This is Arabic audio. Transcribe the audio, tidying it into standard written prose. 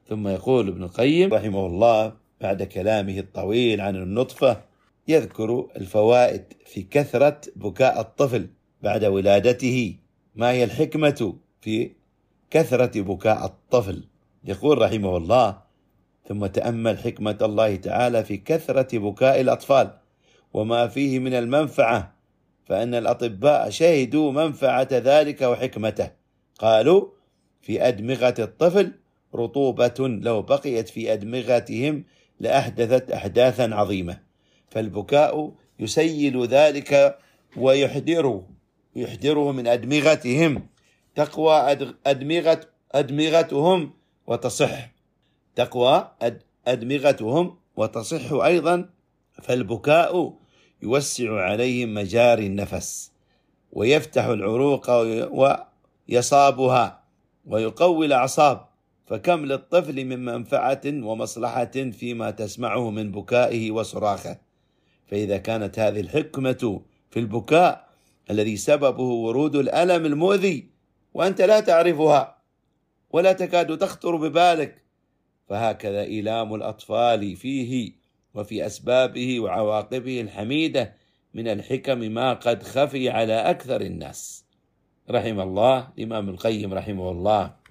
ثم يقول ابن القيم رحمه الله بعد كلامه الطويل عن النطفة يذكر الفوائد في كثرة بكاء الطفل بعد ولادته. ما هي الحكمة في كثرة بكاء الطفل؟ يقول رحمه الله: ثم تأمل حكمة الله تعالى في كثرة بكاء الأطفال وما فيه من المنفعة، فإن الأطباء شهدوا منفعة ذلك وحكمته. قالوا: في أدمغة الطفل رطوبة لو بقيت في أدمغتهم لأحدثت أحداثا عظيمة، فالبكاء يسيل ذلك ويحدره من أدمغتهم، تقوى أدمغتهم وتصح أيضا. فالبكاء يوسع عليهم مجاري النفس ويفتح العروق ويصابها ويقوي الأعصاب، فكم للطفل من منفعة ومصلحة فيما تسمعه من بكائه وصراخه. فإذا كانت هذه الحكمة في البكاء الذي سببه ورود الألم المؤذي وأنت لا تعرفها ولا تكاد تخطر ببالك، فهكذا إيلام الأطفال فيه وفي أسبابه وعواقبه الحميدة من الحكم ما قد خفي على أكثر الناس. رحم الله الإمام القيم رحمه الله.